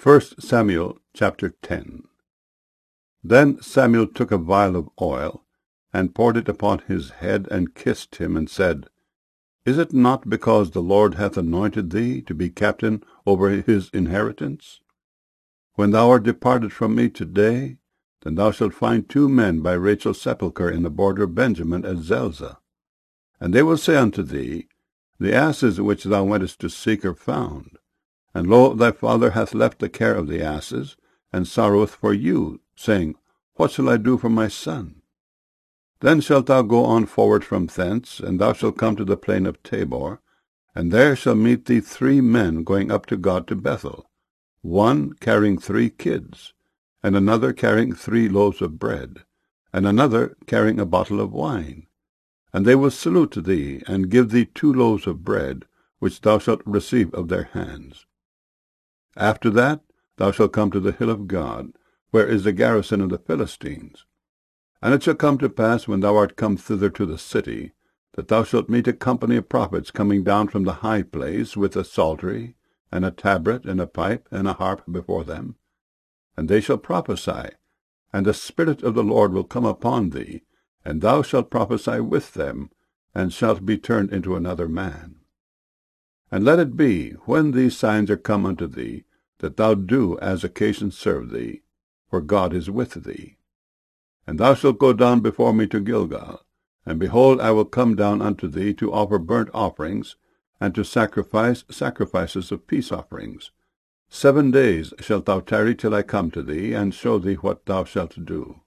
1 Samuel chapter 10. Then Samuel took a vial of oil, and poured it upon his head, and kissed him, and said, Is it not because the Lord hath anointed thee to be captain over his inheritance? When thou art departed from me today, then thou shalt find 2 men by Rachel's sepulchre in the border of Benjamin at Zelzah. And they will say unto thee, The asses which thou wentest to seek are found. And lo, thy father hath left the care of the asses, and sorroweth for you, saying, What shall I do for my son? Then shalt thou go on forward from thence, and thou shalt come to the plain of Tabor, and there shall meet thee 3 men going up to God to Bethel, one carrying 3 kids, and another carrying 3 loaves of bread, and another carrying a bottle of wine. And they will salute thee, and give thee 2 loaves of bread, which thou shalt receive of their hands. After that thou shalt come to the hill of God, where is the garrison of the Philistines. And it shall come to pass, when thou art come thither to the city, that thou shalt meet a company of prophets coming down from the high place, with a psaltery, and a tabret, and a pipe, and a harp before them. And they shall prophesy, and the Spirit of the Lord will come upon thee, and thou shalt prophesy with them, and shalt be turned into another man. And let it be, when these signs are come unto thee, that thou do as occasion serve thee, for God is with thee. And thou shalt go down before me to Gilgal, and behold, I will come down unto thee to offer burnt offerings, and to sacrifice sacrifices of peace offerings. 7 days shalt thou tarry till I come to thee, and show thee what thou shalt do.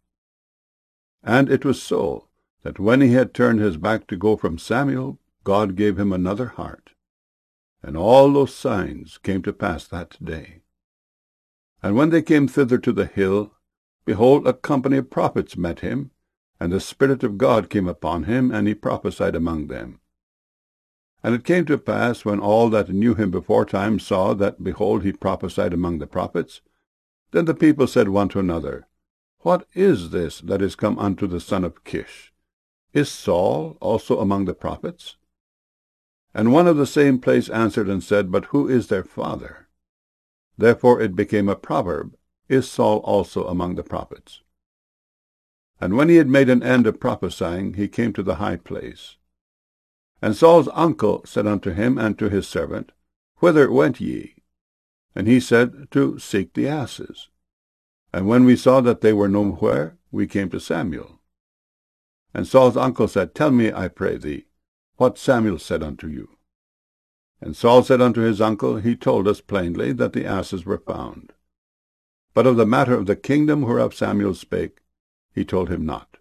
And it was so, that when he had turned his back to go from Samuel, God gave him another heart. And all those signs came to pass that day. And when they came thither to the hill, behold, a company of prophets met him, and the Spirit of God came upon him, and he prophesied among them. And it came to pass, when all that knew him beforetime saw that, behold, he prophesied among the prophets, then the people said one to another, What is this that is come unto the son of Kish? Is Saul also among the prophets? And one of the same place answered and said, But who is their father? Therefore it became a proverb, Is Saul also among the prophets? And when he had made an end of prophesying, he came to the high place. And Saul's uncle said unto him and to his servant, Whither went ye? And he said, To seek the asses. And when we saw that they were nowhere, we came to Samuel. And Saul's uncle said, Tell me, I pray thee, what Samuel said unto you. And Saul said unto his uncle, He told us plainly that the asses were found. But of the matter of the kingdom whereof Samuel spake, he told him not.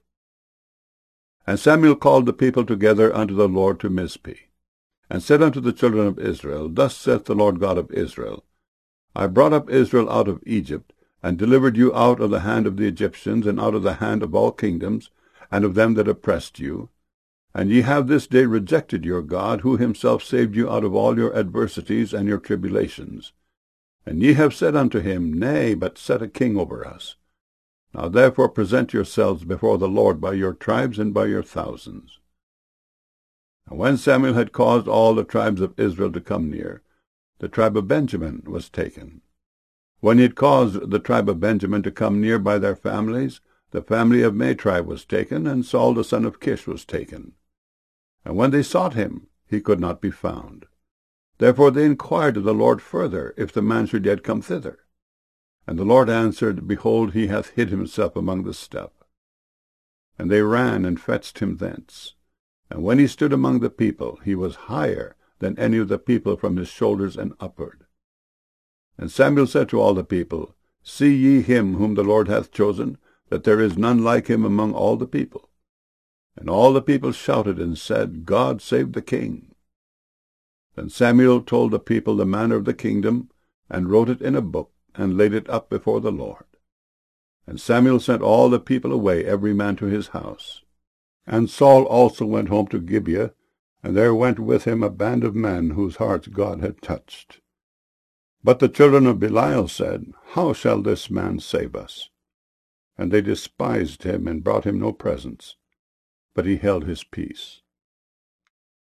And Samuel called the people together unto the Lord to Mizpeh, and said unto the children of Israel, Thus saith the Lord God of Israel, I brought up Israel out of Egypt, and delivered you out of the hand of the Egyptians, and out of the hand of all kingdoms, and of them that oppressed you. And ye have this day rejected your God, who himself saved you out of all your adversities and your tribulations. And ye have said unto him, Nay, but set a king over us. Now therefore present yourselves before the Lord by your tribes and by your thousands. And when Samuel had caused all the tribes of Israel to come near, the tribe of Benjamin was taken. When he had caused the tribe of Benjamin to come near by their families, the family of Matri was taken, and Saul the son of Kish was taken. And when they sought him, he could not be found. Therefore they inquired of the Lord further, if the man should yet come thither. And the Lord answered, Behold, he hath hid himself among the stuff. And they ran and fetched him thence. And when he stood among the people, he was higher than any of the people from his shoulders and upward. And Samuel said to all the people, See ye him whom the Lord hath chosen, that there is none like him among all the people. And all the people shouted and said, God save the king. Then Samuel told the people the manner of the kingdom, and wrote it in a book, and laid it up before the Lord. And Samuel sent all the people away, every man to his house. And Saul also went home to Gibeah, and there went with him a band of men whose hearts God had touched. But the children of Belial said, How shall this man save us? And they despised him, and brought him no presents. But he held his peace.